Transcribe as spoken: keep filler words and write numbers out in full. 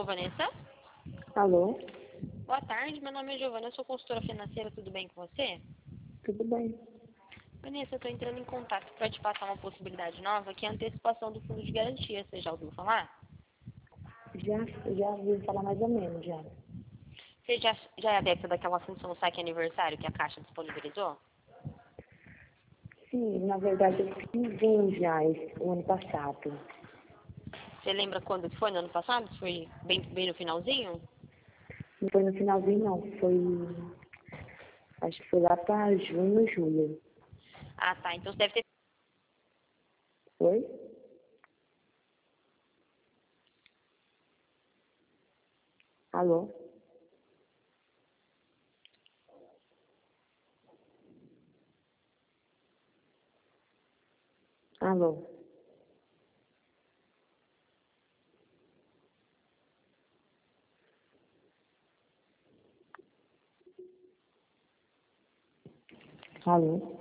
Alô, Vanessa? Alô? Boa tarde, meu nome é Giovana, eu sou consultora financeira, tudo bem com você? Tudo bem? Vanessa, eu estou entrando em contato para te passar uma possibilidade nova, que é a antecipação do fundo de garantia. Você já ouviu falar? Já, já ouvi falar mais ou menos, já. Você já, já é adepta daquela função saque aniversário que a Caixa disponibilizou? Sim, na verdade eu fiz um já esse, o ano passado. Você lembra quando que foi? No ano passado? Foi bem, bem no finalzinho? Não foi no finalzinho, não. Foi, acho que foi lá para junho, julho. Ah, tá. Então você deve ter... Foi? Alô? Alô? Alô?